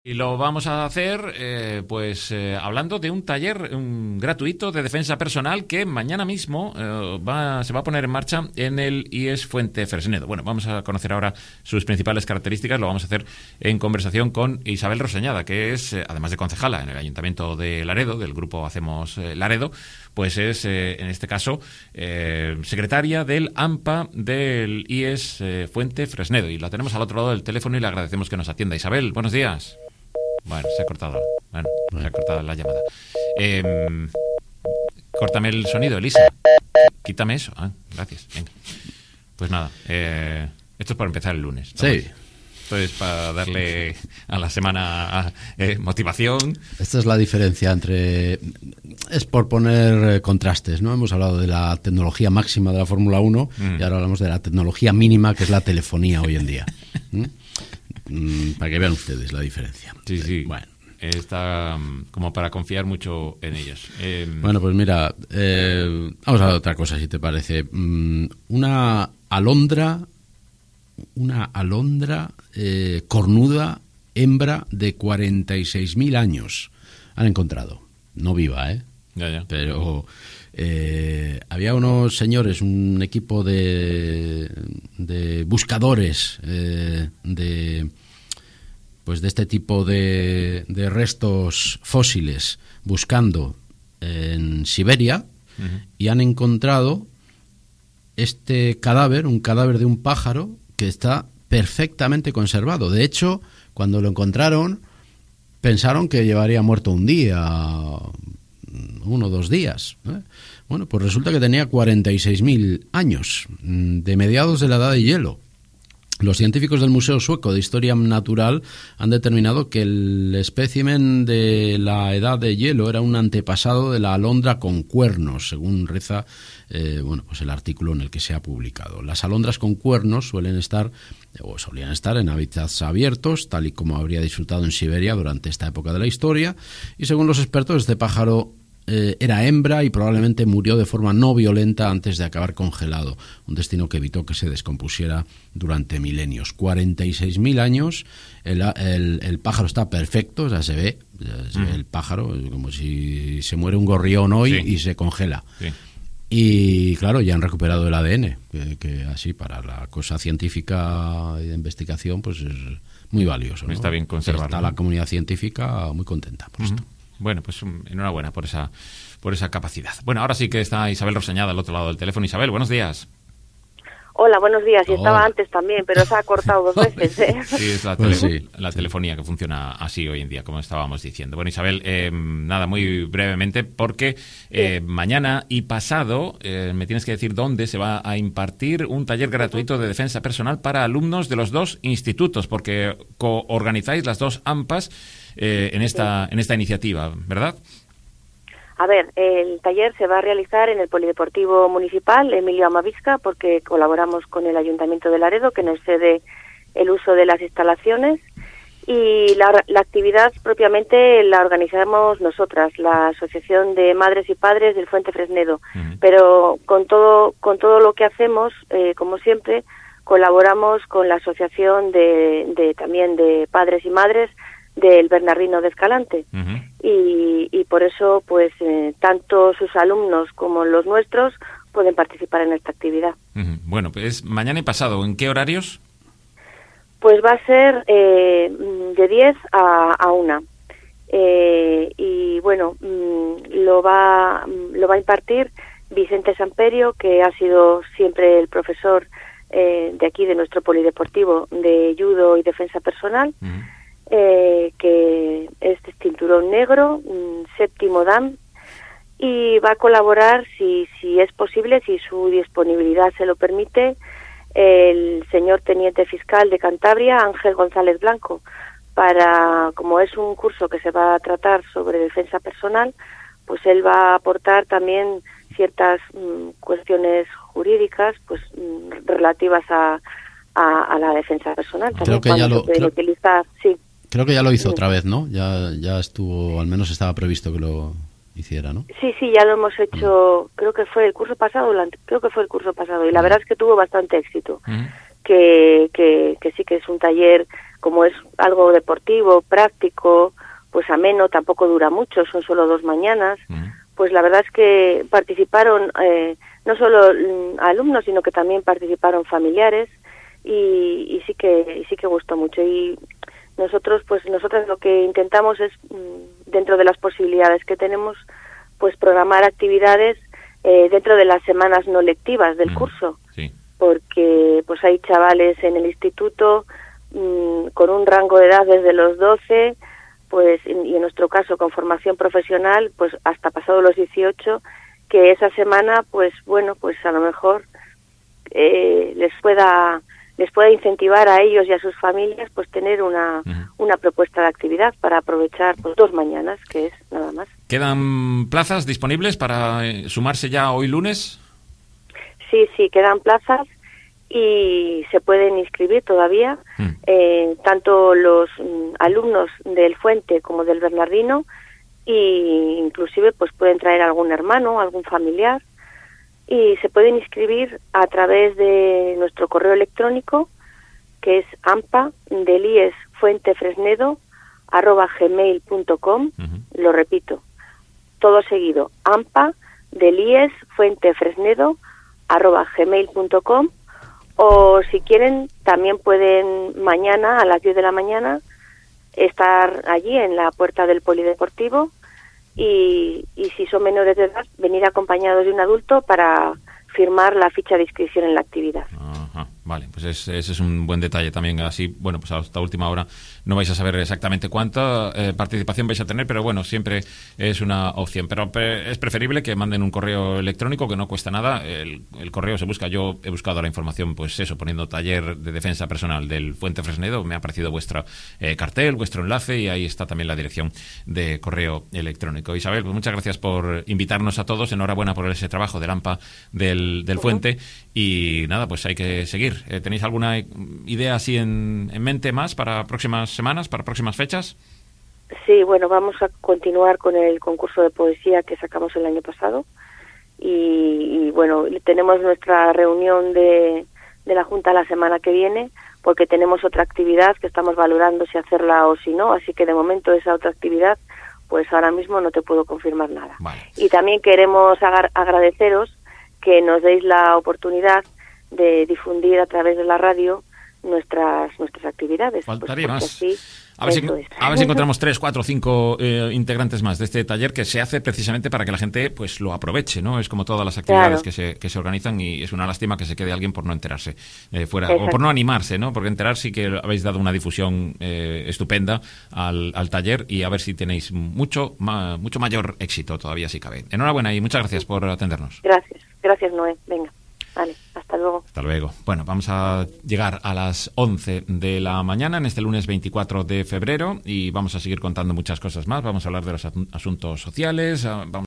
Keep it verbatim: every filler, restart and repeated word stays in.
Y lo vamos a hacer eh, pues eh, hablando de un taller un, gratuito de defensa personal que mañana mismo eh, va, se va a poner en marcha en el I E S Fuente Fresnedo. Bueno, vamos a conocer ahora sus principales características. Lo vamos a hacer en conversación con Isabel Roseñada, que es, eh, además de concejala en el Ayuntamiento de Laredo, del grupo Hacemos eh, Laredo, pues es, eh, en este caso, eh, secretaria del AMPA del I E S eh, Fuente Fresnedo. Y la tenemos al otro lado del teléfono y le agradecemos que nos atienda. Isabel, buenos días. Bueno, se ha cortado. Bueno, se ha cortado la llamada. Eh, córtame el sonido, Elisa. Quítame eso. Ah, gracias. Venga. Pues nada, eh, esto es para empezar el lunes, ¿no? Sí. Esto es para darle a la semana eh, motivación. Esta es la diferencia entre... Es por poner contrastes, ¿no? Hemos hablado de la tecnología máxima de la Fórmula uno mm. y ahora hablamos de la tecnología mínima, que es la telefonía hoy en día. ¿Mm? Para que vean ustedes la diferencia. Sí, sí. Bueno. Está como para confiar mucho en ellos. Eh... Bueno, pues mira, eh, vamos a ver otra cosa, si te parece. Una alondra, una alondra eh, cornuda, hembra de cuarenta y seis mil años. Han encontrado. No viva, ¿eh? Ya, ya. Pero... Eh, había unos señores, un equipo de, de buscadores eh, de pues de este tipo de, de restos fósiles buscando en Siberia uh-huh. y han encontrado este cadáver, un cadáver de un pájaro que está perfectamente conservado. De hecho, cuando lo encontraron pensaron que llevaría muerto un día, uno o dos días. ¿eh? Bueno, pues resulta que tenía cuarenta y seis mil años, de mediados de la Edad de Hielo. Los científicos del Museo Sueco de Historia Natural han determinado que el espécimen de la Edad de Hielo era un antepasado de la alondra con cuernos, según reza eh, bueno, pues el artículo en el que se ha publicado. Las alondras con cuernos suelen estar, o solían estar en hábitats abiertos, tal y como habría disfrutado en Siberia durante esta época de la historia, y según los expertos, este pájaro Eh, era hembra y probablemente murió de forma no violenta antes de acabar congelado, un destino que evitó que se descompusiera durante milenios. cuarenta y seis mil años, el, el, el pájaro está perfecto, o sea, se ve, se ve mm. el pájaro como si se muere un gorrión hoy sí. y se congela. Sí. Y claro, ya han recuperado el A D N, que, que así para la cosa científica y de investigación pues es muy valioso, ¿no? Está bien conservado. Está la comunidad científica muy contenta por mm-hmm. esto. Bueno, pues enhorabuena por esa por esa capacidad. Bueno, ahora sí que está Isabel Roseñada al otro lado del teléfono. Isabel, buenos días. Hola, buenos días. Y estaba antes también, pero se ha cortado dos veces, ¿eh? Sí, es la, tele- pues sí. la telefonía que funciona así hoy en día, como estábamos diciendo. Bueno, Isabel, eh, nada, muy brevemente, porque eh, sí. mañana y pasado eh, me tienes que decir dónde se va a impartir un taller gratuito de defensa personal para alumnos de los dos institutos, porque coorganizáis las dos AMPAs eh, en esta sí. en esta iniciativa, ¿verdad? A ver, el taller se va a realizar en el Polideportivo Municipal Emilio Amavisca, porque colaboramos con el Ayuntamiento de Laredo, que nos cede el uso de las instalaciones, y la, la actividad propiamente la organizamos nosotras, la Asociación de Madres y Padres del Fuente Fresnedo, uh-huh. pero con todo con todo lo que hacemos, eh, como siempre, colaboramos con la Asociación de, de también de Padres y Madres del Bernardino de Escalante. Uh-huh. y, y por eso pues eh, tanto sus alumnos como los nuestros pueden participar en esta actividad. Uh-huh. Bueno, pues mañana y pasado, ¿en qué horarios? Pues va a ser eh, de diez a una. Eh, y bueno, lo va lo va a impartir Vicente Samperio, que ha sido siempre el profesor eh, de aquí, de nuestro polideportivo, de judo y defensa personal. Uh-huh. Eh, que es cinturón negro, un séptimo dan, y va a colaborar, si, si es posible, si su disponibilidad se lo permite, el señor teniente fiscal de Cantabria, Ángel González Blanco, para, como es un curso que se va a tratar sobre defensa personal, pues él va a aportar también ciertas mm, cuestiones jurídicas pues mm, relativas a, a, a la defensa personal. Creo que ya lo, creo... utilizar, sí. Creo que ya lo hizo otra vez, ¿no? Ya ya estuvo, al menos estaba previsto que lo hiciera, ¿no? Sí, sí, ya lo hemos hecho, mm. creo que fue el curso pasado, creo que fue el curso pasado, y la mm. verdad es que tuvo bastante éxito. Mm. Que, que, que sí que es un taller como es algo deportivo, práctico, pues ameno, tampoco dura mucho, son solo dos mañanas. Uh-huh. Pues la verdad es que participaron eh, no solo mm, alumnos, sino que también participaron familiares y, y sí que y sí que gustó mucho. Y nosotros, pues nosotras lo que intentamos es, mm, dentro de las posibilidades que tenemos, pues programar actividades eh, dentro de las semanas no lectivas del uh-huh. curso. Sí. Porque pues hay chavales en el instituto mmm, con un rango de edad desde los doce, pues y en nuestro caso con formación profesional, pues hasta pasado los dieciocho, que esa semana, pues bueno, pues a lo mejor eh, les pueda les pueda incentivar a ellos y a sus familias, pues tener una uh-huh. una propuesta de actividad para aprovechar pues dos mañanas, que es nada más. ¿Quedan plazas disponibles para eh, sumarse ya hoy lunes? Sí, sí, quedan plazas y se pueden inscribir todavía, mm. eh, tanto los mm, alumnos del Fuente como del Bernardino, y inclusive pues pueden traer algún hermano, algún familiar, y se pueden inscribir a través de nuestro correo electrónico, que es ampa delies fuente fresnedo arroba gmail punto com. Uh-huh. Lo repito, todo seguido, ampa delies fuente fresnedo arroba gmail punto com. O si quieren, también pueden mañana a las diez de la mañana estar allí en la puerta del polideportivo y, y si son menores de edad, venir acompañados de un adulto para firmar la ficha de inscripción en la actividad. Ajá, vale, pues es, ese es un buen detalle también. Así, bueno, pues hasta última hora no vais a saber exactamente cuánta eh, participación vais a tener, pero bueno, siempre es una opción. Pero pre- es preferible que manden un correo electrónico, que no cuesta nada. El, el correo se busca, yo he buscado la información, pues eso, poniendo taller de defensa personal del Fuente Fresnedo, me ha aparecido vuestro eh, cartel, vuestro enlace, y ahí está también la dirección de correo electrónico. Isabel, pues muchas gracias por invitarnos a todos. Enhorabuena por ese trabajo del AMPA del, del Fuente. Y nada, pues hay que seguir. Eh, ¿Tenéis alguna idea así en, en mente más para próximas semanas, para próximas fechas? Sí, bueno, vamos a continuar con el concurso de poesía que sacamos el año pasado y, y bueno, tenemos nuestra reunión de, de la Junta la semana que viene, porque tenemos otra actividad que estamos valorando si hacerla o si no, así que de momento esa otra actividad, pues ahora mismo no te puedo confirmar nada. Vale. Y también queremos agar- agradeceros que nos deis la oportunidad de difundir a través de la radio nuestras nuestras actividades. Faltaría pues más. Así, a, ver si, a ver si encontramos tres, cuatro, cinco eh, integrantes más de este taller, que se hace precisamente para que la gente pues lo aproveche, ¿no? Es como todas las actividades claro. que se que se organizan, y es una lástima que se quede alguien por no enterarse eh, fuera. Exacto. O por no animarse, ¿no? Porque enterar sí que habéis dado una difusión eh, estupenda al, al taller, y a ver si tenéis mucho, ma, mucho mayor éxito todavía si cabe. Enhorabuena y muchas gracias por atendernos. Gracias, gracias Noé. Venga. Vale, hasta luego. Hasta luego. Bueno, vamos a llegar a las once de la mañana en este lunes veinticuatro de febrero y vamos a seguir contando muchas cosas más. Vamos a hablar de los asuntos sociales, vamos